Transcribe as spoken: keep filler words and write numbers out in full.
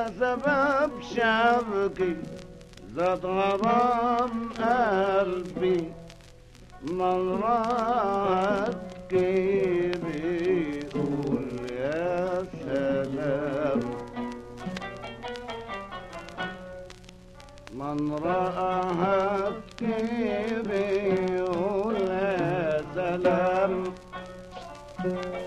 سبب شبكي زاد غرام قلبي من رأت بيقول يا سلام من رأها بيقول يا سلام